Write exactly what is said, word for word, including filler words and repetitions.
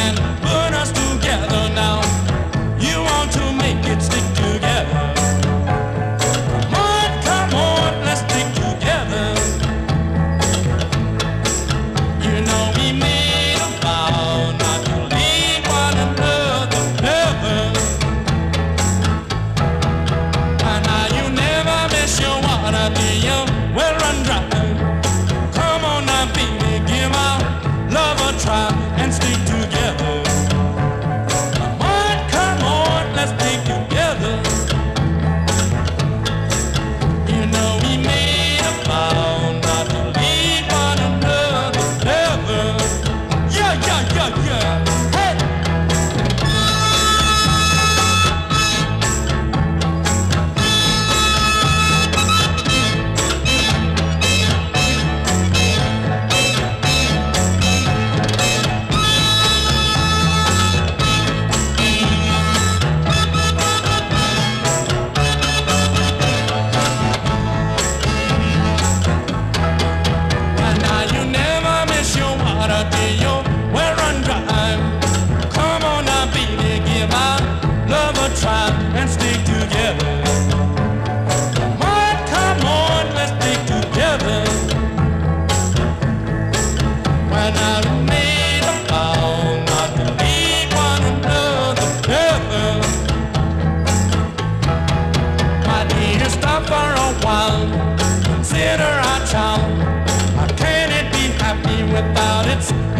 and put us together now. You want to make it stick together. Come on, come on, let's stick together. You know we made a vow not to leave one another never. And now you never miss your water till your well run dry. Come on now, baby, give our love a try and stick together. Come on, come on, let's stick together. You know we made a vow not to leave one another never. Yeah, yeah, yeah, yeah. Hey! And now you never miss your water till your well run dry. Come on now, baby, give our love a try and stick together. Come on, come on, let's stick together. When I made a vow not to leave one another never. My dear, stop for a while, consider our child. How can it be happy without its